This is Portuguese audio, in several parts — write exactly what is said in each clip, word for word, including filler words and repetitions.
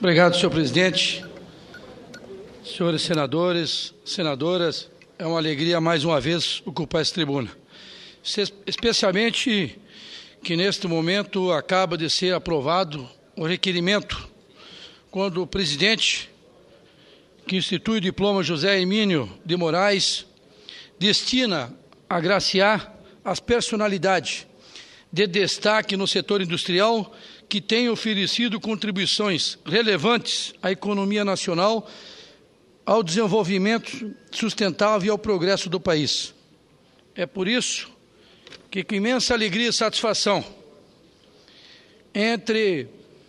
Obrigado, senhor presidente. Senhores senadores, senadoras, é uma alegria mais uma vez ocupar essa tribuna. Especialmente que neste momento acaba de ser aprovado o requerimento quando o presidente que institui o diploma José Hermínio de Moraes destina a agraciar as personalidades de destaque no setor industrial que têm oferecido contribuições relevantes à economia nacional, ao desenvolvimento sustentável e ao progresso do país. É por isso que, com imensa alegria e satisfação, entre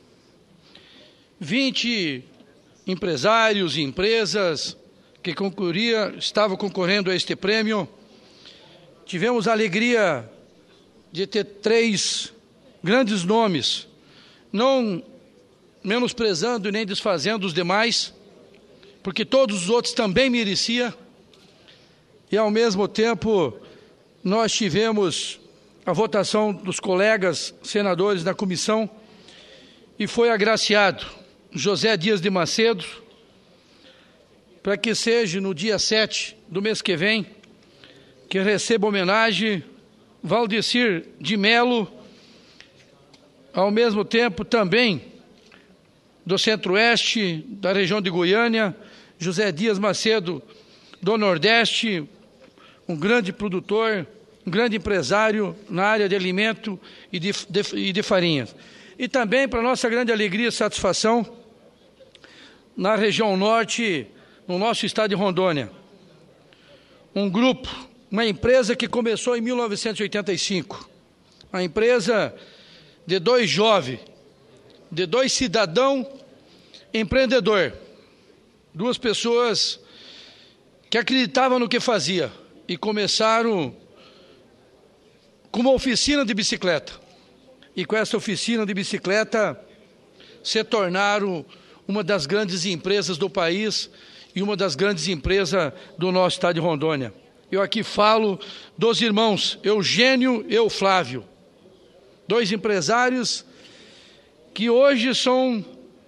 vinte empresários e empresas que concorria, estavam concorrendo a este prêmio, tivemos a alegria de ter três grandes nomes, não menosprezando e nem desfazendo os demais, porque todos os outros também mereciam, e ao mesmo tempo nós tivemos a votação dos colegas senadores da comissão e foi agraciado José Dias de Macedo, para que seja no dia sete do mês que vem, que receba homenagem Valdecir de Melo, ao mesmo tempo também do Centro-Oeste, da região de Goiânia, José Dias Macedo do Nordeste, um grande produtor, um grande empresário na área de alimento e de, de, e de farinhas. E também, para nossa grande alegria e satisfação, na região norte, no nosso estado de Rondônia, um grupo, uma empresa que começou em mil novecentos e oitenta e cinco, uma empresa de dois jovens, de dois cidadãos empreendedor, duas pessoas que acreditavam no que fazia e começaram com uma oficina de bicicleta. E com essa oficina de bicicleta se tornaram uma das grandes empresas do país e uma das grandes empresas do nosso estado de Rondônia. Eu aqui falo dos irmãos Eugênio e Euflávio, dois empresários que hoje são,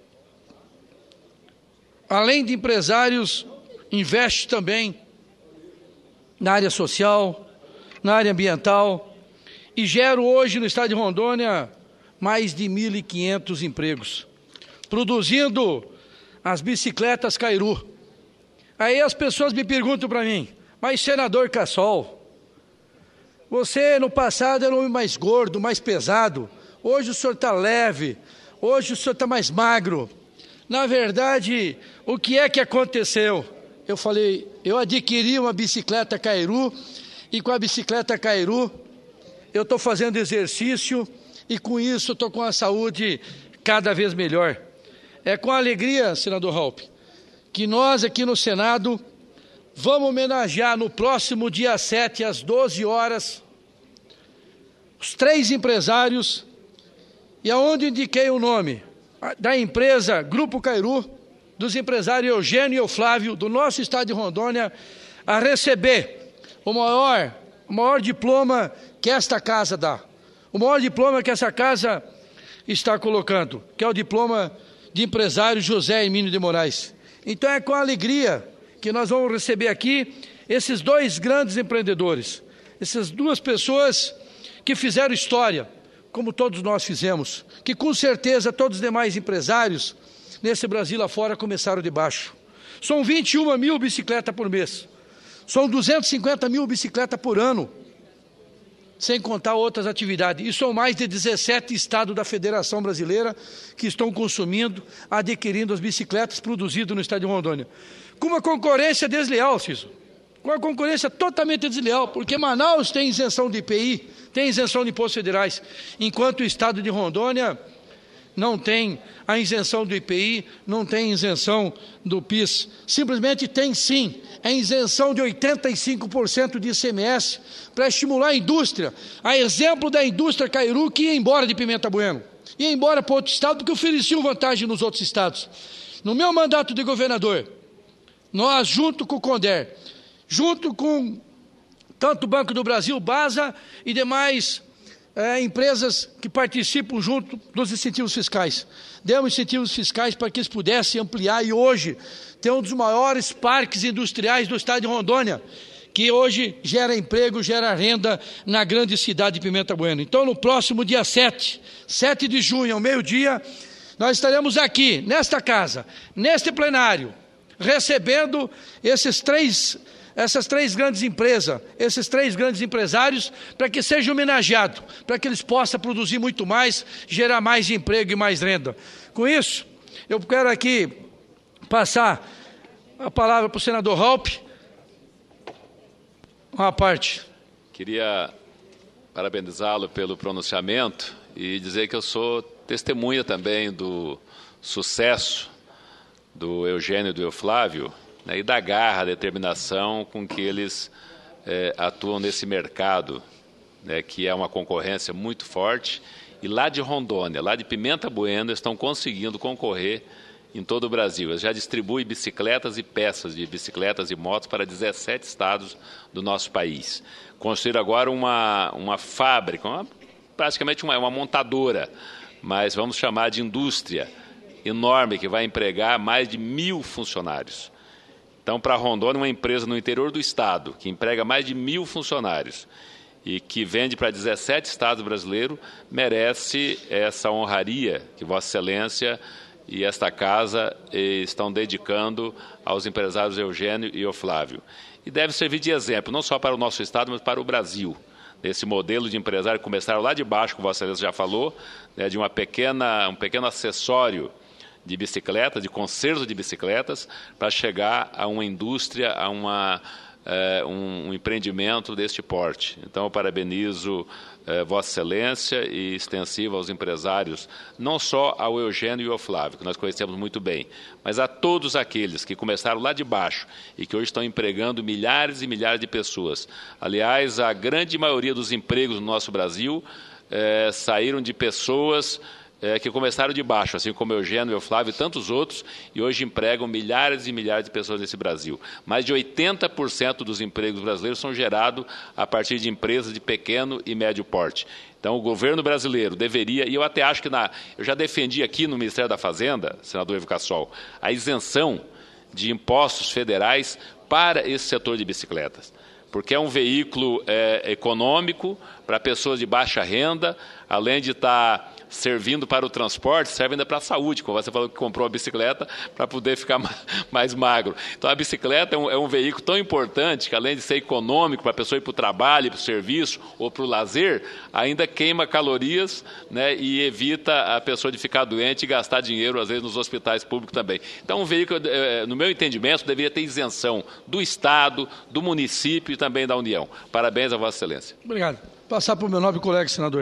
além de empresários, investem também na área social, na área ambiental, e geram hoje no estado de Rondônia mais de mil e quinhentos empregos, produzindo as bicicletas Cairu. Aí as pessoas me perguntam para mim, mas senador Cassol, você no passado era um homem mais gordo, mais pesado, hoje o senhor está leve, hoje o senhor está mais magro. Na verdade, o que é que aconteceu? Eu falei, eu adquiri uma bicicleta Cairu e com a bicicleta Cairu eu estou fazendo exercício e com isso estou com a saúde cada vez melhor. É com alegria, senador Raupp, que nós aqui no Senado vamos homenagear no próximo dia sete, às doze horas, os três empresários, e aonde indiquei o nome da empresa Grupo Cairu, dos empresários Eugênio e Euflávio, do nosso estado de Rondônia, a receber o maior, o maior diploma que esta casa dá, o maior diploma que essa casa está colocando, que é o diploma de empresário José Hermínio de Moraes. Então é com alegria que nós vamos receber aqui esses dois grandes empreendedores, essas duas pessoas que fizeram história, como todos nós fizemos, que com certeza todos os demais empresários nesse Brasil afora começaram de baixo. São vinte e uma mil bicicletas por mês, são duzentos e cinquenta mil bicicletas por ano, sem contar outras atividades. E são mais de dezessete estados da Federação Brasileira que estão consumindo, adquirindo as bicicletas produzidas no estado de Rondônia. Com uma concorrência desleal, Ciso. Com uma concorrência totalmente desleal, porque Manaus tem isenção de I P I, tem isenção de impostos federais, enquanto o estado de Rondônia não tem a isenção do I P I, não tem isenção do PIS. Simplesmente tem sim, a isenção de oitenta e cinco por cento de I C M S para estimular a indústria, a exemplo da indústria Cairu, que ia embora de Pimenta Bueno, ia embora para outro estado, porque ofereciam vantagem nos outros estados. No meu mandato de governador, nós, junto com o Conder, junto com tanto o Banco do Brasil, Basa e demais é, empresas que participam junto dos incentivos fiscais. Demos incentivos fiscais para que eles pudessem ampliar e hoje tem um dos maiores parques industriais do estado de Rondônia, que hoje gera emprego, gera renda na grande cidade de Pimenta Bueno. Então, no próximo dia sete, sete de junho, ao meio-dia, nós estaremos aqui, nesta casa, neste plenário, recebendo esses três, essas três grandes empresas, esses três grandes empresários, para que seja homenageado, para que eles possam produzir muito mais, gerar mais emprego e mais renda. Com isso, eu quero aqui passar a palavra para o senador Raupp. Uma parte. Queria parabenizá-lo pelo pronunciamento e dizer que eu sou testemunha também do sucesso do Eugênio e do Euflávio, né, e da garra, determinação com que eles é, atuam nesse mercado, né, que é uma concorrência muito forte. E lá de Rondônia, lá de Pimenta Bueno, estão conseguindo concorrer em todo o Brasil. Eles já distribuem bicicletas e peças de bicicletas e motos para dezessete estados do nosso país. Construíram agora uma, uma fábrica, uma, praticamente uma, uma montadora, mas vamos chamar de indústria enorme, que vai empregar mais de mil funcionários. Então, para Rondônia, uma empresa no interior do estado, que emprega mais de mil funcionários e que vende para dezessete estados brasileiros, merece essa honraria que Vossa Excelência e esta casa estão dedicando aos empresários Eugênio e Euflávio. E deve servir de exemplo, não só para o nosso estado, mas para o Brasil. Esse modelo de empresário que começaram lá de baixo, como Vossa Excelência já falou, né, de uma pequena, um pequeno acessório de bicicleta, de conserto de bicicletas, para chegar a uma indústria, a uma, é, um, um empreendimento deste porte. Então, eu parabenizo É, Vossa Excelência e extensiva aos empresários, não só ao Eugênio e ao Flávio, que nós conhecemos muito bem, mas a todos aqueles que começaram lá de baixo e que hoje estão empregando milhares e milhares de pessoas. Aliás, a grande maioria dos empregos no nosso Brasil é, saíram de pessoas É, que começaram de baixo, assim como Eugênio, Euflávio e tantos outros, e hoje empregam milhares e milhares de pessoas nesse Brasil. Mais de oitenta por cento dos empregos brasileiros são gerados a partir de empresas de pequeno e médio porte. Então, o governo brasileiro deveria, e eu até acho que, na, eu já defendi aqui no Ministério da Fazenda, senador Ivo Cassol, a isenção de impostos federais para esse setor de bicicletas, porque é um veículo é, econômico para pessoas de baixa renda, além de estar servindo para o transporte, serve ainda para a saúde, como você falou que comprou uma bicicleta para poder ficar mais magro. Então, a bicicleta é um, é um veículo tão importante que, além de ser econômico para a pessoa ir para o trabalho, para o serviço ou para o lazer, ainda queima calorias, né, e evita a pessoa de ficar doente e gastar dinheiro, às vezes, nos hospitais públicos também. Então, um veículo, no meu entendimento, deveria ter isenção do Estado, do município e também da União. Parabéns a Vossa Excelência. Obrigado. Passar para o meu nobre colega, senador.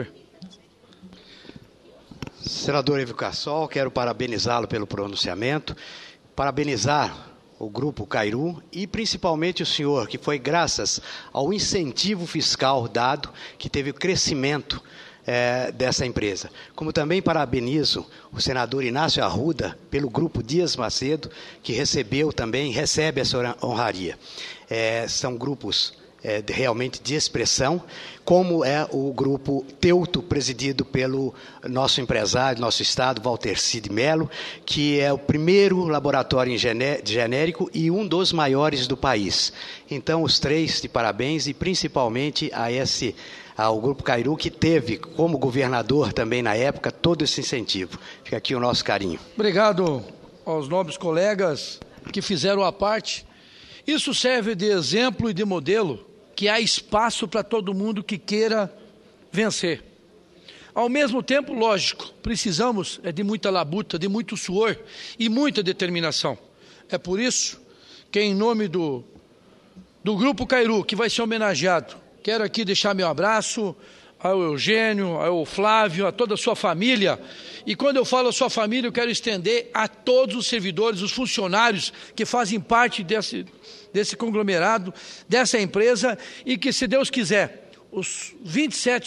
Senador Ivo Cassol, quero parabenizá-lo pelo pronunciamento, parabenizar o Grupo Cairu e principalmente o senhor, que foi graças ao incentivo fiscal dado que teve o crescimento é, dessa empresa. Como também parabenizo o senador Inácio Arruda pelo Grupo Dias Macedo, que recebeu também, recebe essa honraria. É, são grupos É, de, realmente de expressão, como é o grupo Teuto, presidido pelo nosso empresário, nosso estado, Walter Cid Melo, que é o primeiro laboratório em gené genérico e um dos maiores do país. Então, os três de parabéns e principalmente a esse, ao Grupo Cairu, que teve como governador também na época todo esse incentivo. Fica aqui o nosso carinho. Obrigado aos nobres colegas que fizeram a parte. Isso serve de exemplo e de modelo que há espaço para todo mundo que queira vencer. Ao mesmo tempo, lógico, precisamos é de muita labuta, de muito suor e muita determinação. É por isso que, em nome do, do Grupo Cairu, que vai ser homenageado, quero aqui deixar meu abraço ao Eugênio, ao Flávio, a toda a sua família. E quando eu falo a sua família, eu quero estender a todos os servidores, os funcionários que fazem parte desse, desse conglomerado, dessa empresa, e que, se Deus quiser, os vinte e sete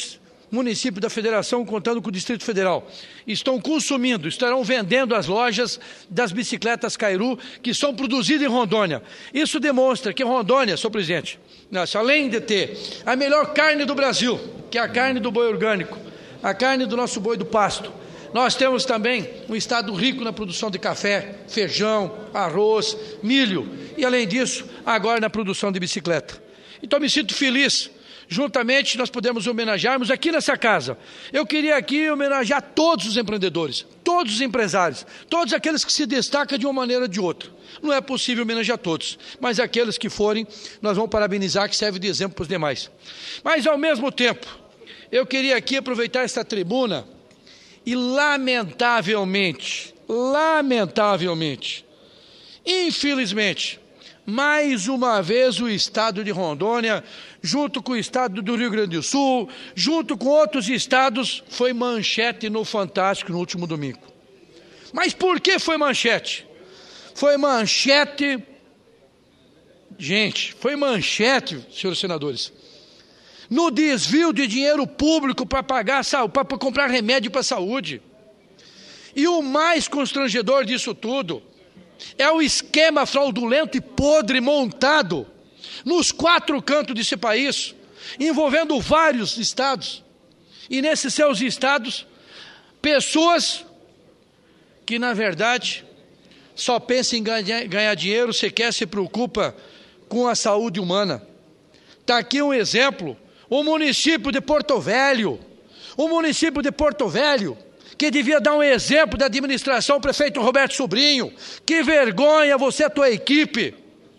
municípios da Federação, contando com o Distrito Federal, estão consumindo, estarão vendendo as lojas das bicicletas Kairu, que são produzidas em Rondônia. Isso demonstra que Rondônia, senhor presidente, além de ter a melhor carne do Brasil, que é a carne do boi orgânico, a carne do nosso boi do pasto, nós temos também um estado rico na produção de café, feijão, arroz, milho e, além disso, agora na produção de bicicleta. Então, me sinto feliz. Juntamente, nós podemos homenagearmos aqui nessa casa. Eu queria aqui homenagear todos os empreendedores, todos os empresários, todos aqueles que se destacam de uma maneira ou de outra. Não é possível homenagear todos, mas aqueles que forem, nós vamos parabenizar, que serve de exemplo para os demais. Mas, ao mesmo tempo, eu queria aqui aproveitar esta tribuna e, lamentavelmente, lamentavelmente, infelizmente, mais uma vez o estado de Rondônia, junto com o estado do Rio Grande do Sul, junto com outros estados, foi manchete no Fantástico no último domingo. Mas por que foi manchete? Foi manchete, gente, foi manchete, senhores senadores, no desvio de dinheiro público para pagar, para comprar remédio para a saúde. E o mais constrangedor disso tudo é o esquema fraudulento e podre montado nos quatro cantos desse país, envolvendo vários estados. E nesses seus estados, pessoas que, na verdade, só pensam em ganhar, ganhar dinheiro, sequer se preocupa com a saúde humana. Está aqui um exemplo. O município de Porto Velho, o município de Porto Velho, que devia dar um exemplo da administração, o prefeito Roberto Sobrinho. Que vergonha você e a tua equipe.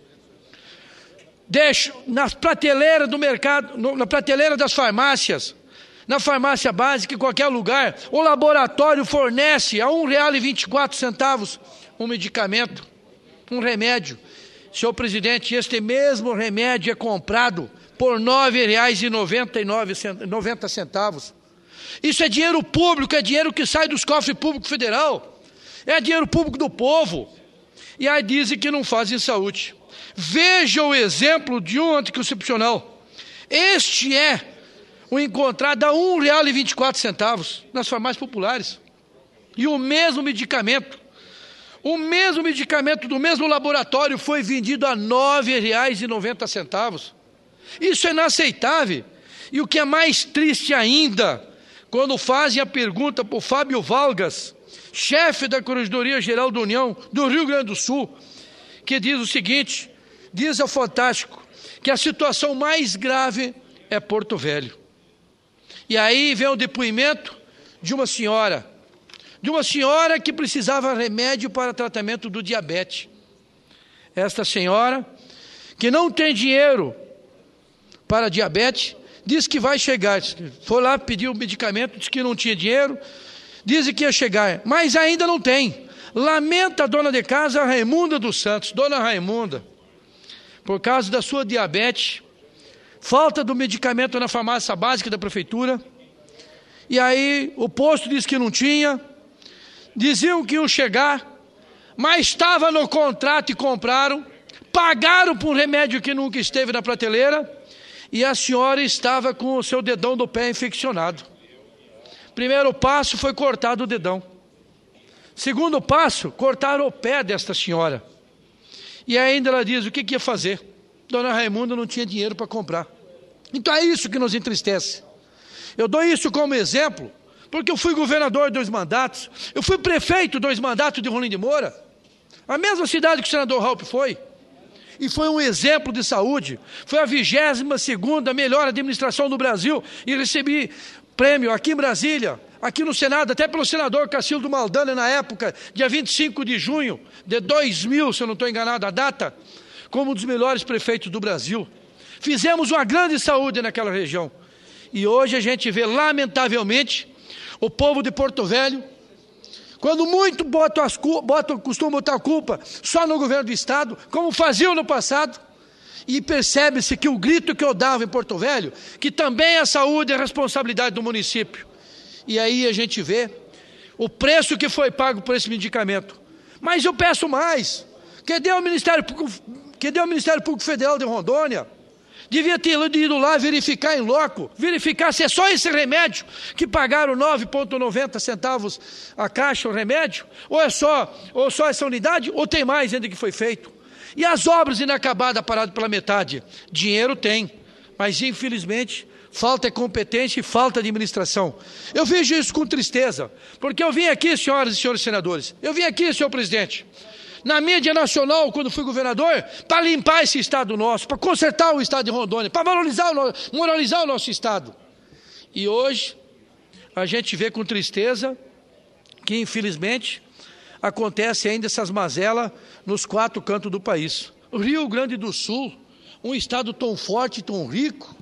Deixa nas prateleiras do mercado, no, na prateleira das farmácias, na farmácia básica, em qualquer lugar, o laboratório fornece a um real e vinte e quatro centavos um medicamento, um remédio. Senhor presidente, este mesmo remédio é comprado por nove reais e noventa e nove centavos. Isso é dinheiro público, é dinheiro que sai dos cofres públicos federal, é dinheiro público do povo. E aí dizem que não fazem saúde. Veja o exemplo de um anticoncepcional. Este é o encontrado a um real e vinte e quatro centavos nas farmácias populares. E o mesmo medicamento, o mesmo medicamento do mesmo laboratório foi vendido a nove reais e noventa centavos. Isso é inaceitável. E o que é mais triste ainda, quando fazem a pergunta para o Fábio Valgas, chefe da Corregedoria Geral da União do Rio Grande do Sul, que diz o seguinte, diz ao Fantástico, que a situação mais grave é Porto Velho. E aí vem o depoimento de uma senhora, de uma senhora que precisava de remédio para tratamento do diabetes. Esta senhora, que não tem dinheiro para diabetes, diz que vai chegar. Foi lá pedir o medicamento, disse que não tinha dinheiro, disse que ia chegar, mas ainda não tem. Lamenta a dona de casa, a Raimunda dos Santos. Dona Raimunda, por causa da sua diabetes, falta do medicamento na farmácia básica da prefeitura, e aí o posto disse que não tinha, diziam que iam chegar, mas estava no contrato e compraram, pagaram por um remédio que nunca esteve na prateleira, e a senhora estava com o seu dedão do pé infeccionado. Primeiro passo foi cortar o dedão. Segundo passo, cortaram o pé desta senhora. E ainda ela diz o que, que ia fazer. Dona Raimunda não tinha dinheiro para comprar. Então é isso que nos entristece. Eu dou isso como exemplo, porque eu fui governador dois mandatos, eu fui prefeito dois mandatos de Rolim de Moura, a mesma cidade que o senador Raup foi. E foi um exemplo de saúde, foi a vigésima segunda melhor administração do Brasil, e recebi prêmio aqui em Brasília, aqui no Senado, até pelo senador Cacildo Maldana, na época, dia vinte e cinco de junho de dois mil, se eu não estou enganado a data, como um dos melhores prefeitos do Brasil. Fizemos uma grande saúde naquela região. E hoje a gente vê, lamentavelmente, o povo de Porto Velho, quando muito botam, as, botam, costumam botar a culpa só no governo do Estado, como faziam no passado, e percebe-se que o grito que eu dava em Porto Velho, que também a saúde é responsabilidade do município. E aí a gente vê o preço que foi pago por esse medicamento. Mas eu peço mais, cadê o Ministério Público, cadê o Ministério Público Federal de Rondônia? Devia ter ido lá verificar em loco, verificar se é só esse remédio que pagaram nove reais e noventa centavos a caixa o remédio, ou é só, ou só essa unidade, ou tem mais ainda que foi feito. E as obras inacabadas paradas pela metade? Dinheiro tem, mas infelizmente falta competência e falta de administração. Eu vejo isso com tristeza, porque eu vim aqui, senhoras e senhores senadores, eu vim aqui, senhor presidente, na mídia nacional, quando fui governador, para limpar esse estado nosso, para consertar o estado de Rondônia, para valorizar o no... moralizar o nosso estado. E hoje, a gente vê com tristeza que, infelizmente, acontece ainda essas mazelas nos quatro cantos do país. O Rio Grande do Sul, um estado tão forte, tão rico,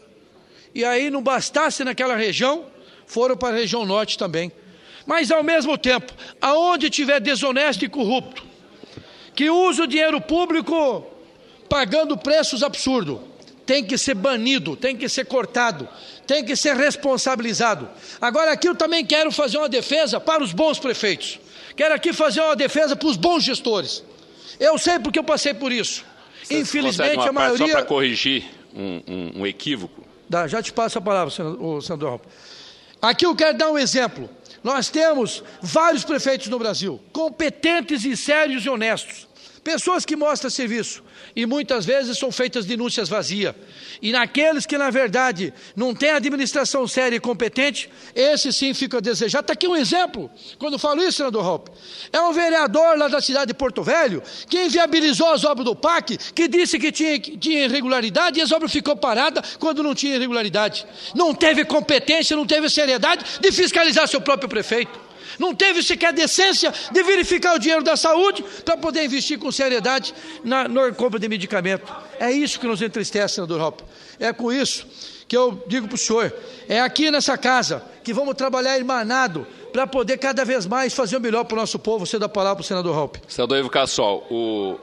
e aí não bastasse naquela região, foram para a região norte também. Mas, ao mesmo tempo, aonde tiver desonesto e corrupto, que usa o dinheiro público pagando preços absurdos, tem que ser banido, tem que ser cortado, tem que ser responsabilizado. Agora aqui eu também quero fazer uma defesa para os bons prefeitos, quero aqui fazer uma defesa para os bons gestores. Eu sei porque eu passei por isso. Você Infelizmente uma a maioria... Só para corrigir um, um, um equívoco. Dá, já te passo a palavra, senador, senador Raup. Aqui eu quero dar um exemplo. Nós temos vários prefeitos no Brasil, competentes e sérios e honestos, pessoas que mostram serviço, e muitas vezes são feitas denúncias vazias. E naqueles que, na verdade, não têm administração séria e competente, esse sim fica a desejar. Está aqui um exemplo, quando eu falo isso, senador Raup. É um vereador lá da cidade de Porto Velho, que inviabilizou as obras do P A C, que disse que tinha, que tinha irregularidade, e as obras ficou paradas quando não tinha irregularidade. Não teve competência, não teve seriedade de fiscalizar seu próprio prefeito. Não teve sequer a decência de verificar o dinheiro da saúde para poder investir com seriedade na, na compra de medicamento. É isso que nos entristece, senador Raup. É com isso que eu digo para o senhor, é aqui nessa casa que vamos trabalhar irmanado para poder cada vez mais fazer o melhor para o nosso povo. Você dá a palavra para o senador Raup. Senador Ivo Cassol, o...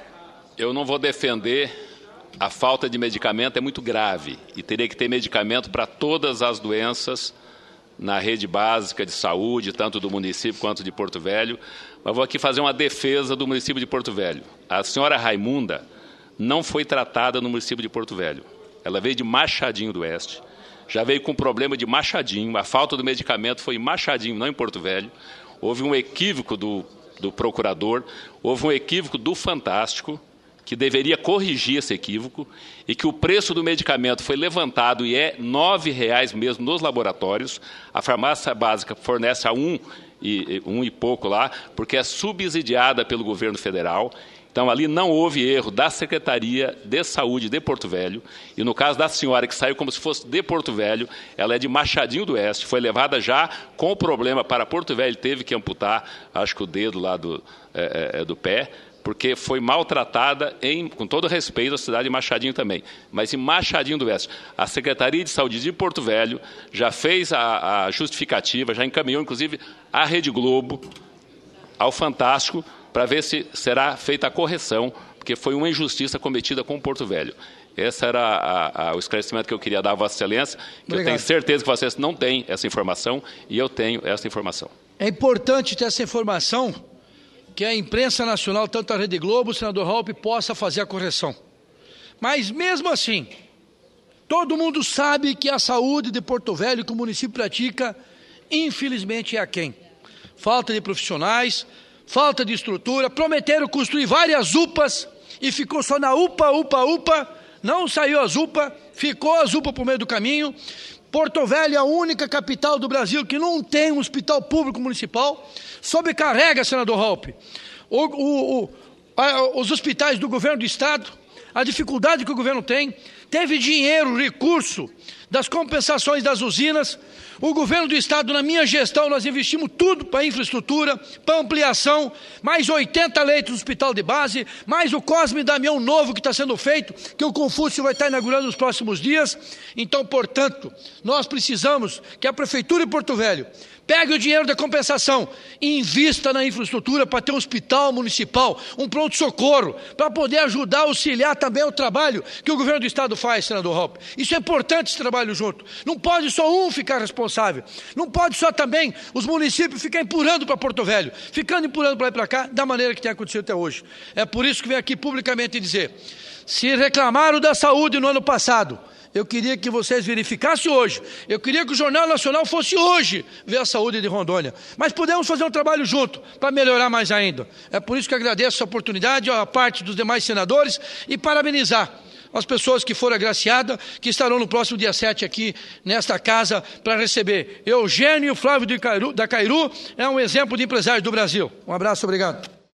eu não vou defender a falta de medicamento, é muito grave e teria que ter medicamento para todas as doenças na rede básica de saúde, tanto do município quanto de Porto Velho, mas vou aqui fazer uma defesa do município de Porto Velho. A senhora Raimunda não foi tratada no município de Porto Velho. Ela veio de Machadinho do Oeste, já veio com problema de Machadinho, a falta do medicamento foi em Machadinho, não em Porto Velho. Houve um equívoco do, do procurador, houve um equívoco do Fantástico, que deveria corrigir esse equívoco, e que o preço do medicamento foi levantado e é nove reais mesmo nos laboratórios. A farmácia básica fornece a um e, um e pouco lá, porque é subsidiada pelo governo federal. Então, ali não houve erro da Secretaria de Saúde de Porto Velho. E no caso da senhora, que saiu como se fosse de Porto Velho, ela é de Machadinho do Oeste, foi levada já com o problema para Porto Velho, teve que amputar, acho que o dedo lá do, é, é, do pé, porque foi maltratada, em, com todo respeito à cidade de Machadinho também, mas em Machadinho do Oeste. A Secretaria de Saúde de Porto Velho já fez a, a justificativa, já encaminhou, inclusive, à Rede Globo, ao Fantástico, para ver se será feita a correção, porque foi uma injustiça cometida com Porto Velho. Esse era a, a, o esclarecimento que eu queria dar a Vossa Excelência, que eu tenho certeza que vocês não têm essa informação, e eu tenho essa informação. É importante ter essa informação, que a imprensa nacional, tanto a Rede Globo, o senador Raup, possa fazer a correção. Mas, mesmo assim, todo mundo sabe que a saúde de Porto Velho, que o município pratica, infelizmente é aquém. Falta de profissionais, falta de estrutura, prometeram construir várias U P As e ficou só na U P A, U P A, U P A, não saiu as U P A, ficou as U P A por meio do caminho. Porto Velho é a única capital do Brasil que não tem um hospital público municipal, sobrecarrega, senador Raup, o, o, o, a, os hospitais do governo do estado, a dificuldade que o governo tem, teve dinheiro, recurso das compensações das usinas. O governo do estado, na minha gestão, nós investimos tudo para infraestrutura, para ampliação, mais oitenta leitos no hospital de base, mais o Cosme Damião novo que está sendo feito, que o Confúcio vai estar inaugurando nos próximos dias. Então, portanto, nós precisamos que a Prefeitura de Porto Velho Pegue o dinheiro da compensação e invista na infraestrutura para ter um hospital municipal, um pronto-socorro, para poder ajudar, auxiliar também o trabalho que o governo do estado faz, senador Raupp. Isso é importante, esse trabalho junto. Não pode só um ficar responsável. Não pode só também os municípios ficarem empurrando para Porto Velho, ficando empurrando para lá e para cá, da maneira que tem acontecido até hoje. É por isso que venho aqui publicamente dizer, se reclamaram da saúde no ano passado, eu queria que vocês verificassem hoje. Eu queria que o Jornal Nacional fosse hoje ver a saúde de Rondônia. Mas podemos fazer um trabalho junto para melhorar mais ainda. É por isso que agradeço a oportunidade à parte dos demais senadores e parabenizar as pessoas que foram agraciadas, que estarão no próximo dia sete aqui nesta casa para receber. Eugênio Flávio de Cairu, da Cairu é um exemplo de empresário do Brasil. Um abraço, obrigado.